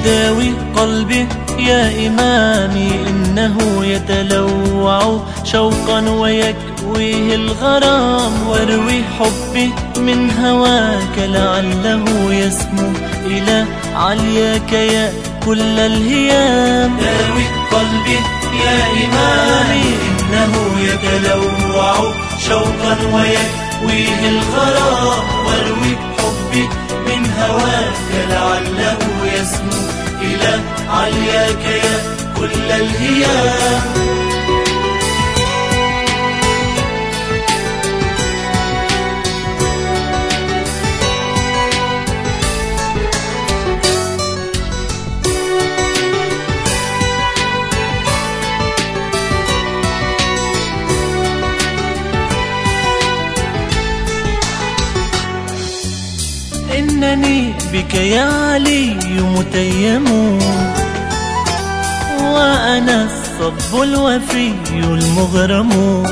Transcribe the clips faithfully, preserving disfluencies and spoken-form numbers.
يداوي قلبي يا إمامي، إنه يتلوع شوقا ويكويه الغرام، واروي حبي من هواك لعله يسمو إلى علياك يا كل الهيام. داوي قلبي يا إمامي، إنه يتلوع شوقا ويكويه الغرام، واروي حبي من هواك لعله يسمو إلى علياك يا كل الهيام. إنني بك يا علي متيم، وأنا الصب الوفي المغرم،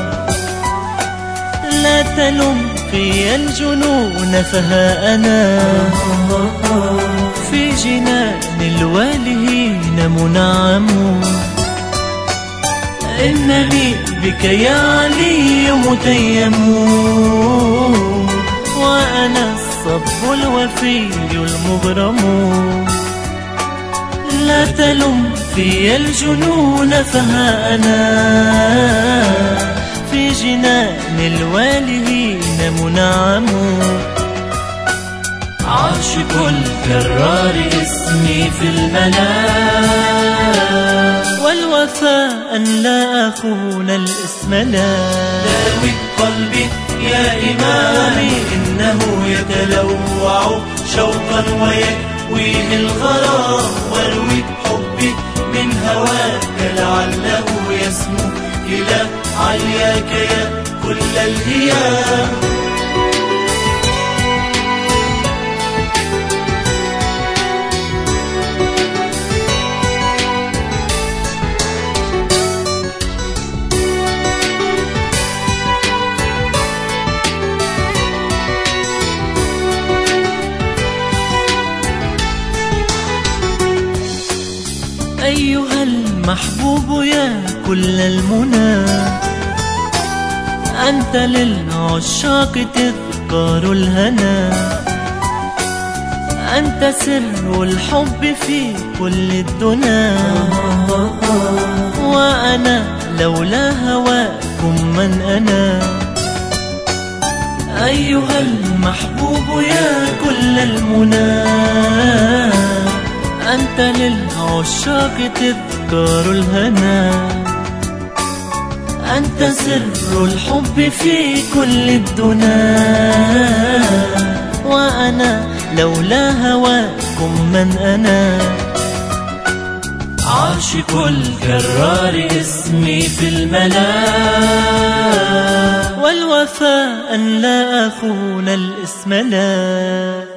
لا تلم في الجنون فها أنا في جنان الوالهين منعم. إنني بك يا علي متيم، وأنا الصب الوفي المغرم، لا تلم في الجنون فها أنا في جنان الوالهين منعم. عاشق الكرار اسمي في الملا، والوفاء أن لا أخون الاسم لا. داوي قلبي يا إمامي، إنه يتلوع شوقا ويكويه الغرام، واروي حبي من هواك لعله يسمو إلى علياك يا كل الهيام. أيها المحبوب يا كل المنى، أنت للعشاق تذكار الهنا، أنت سر الحب في كل الدنا، وأنا لولا هواكم من أنا. أيها المحبوب يا كل المنى، أنت للعشاق تذكار الهنا، أنت سر الحب في كل الدنا، وأنا لولا هواكم من أنا. عاشق الكرار اسمي في الملا، والوفاء أن لا أخون الاسم لا.